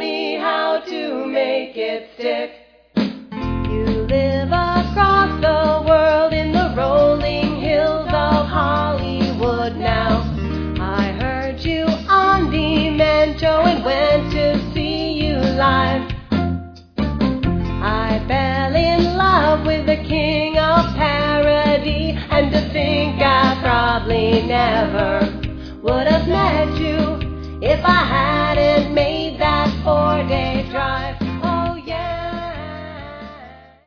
me how to make it stick. You live across the world in the rolling hills of Hollywood now. I heard you on Demento and went to see you live. I fell in love with the king of parody, and to think I probably never would have met you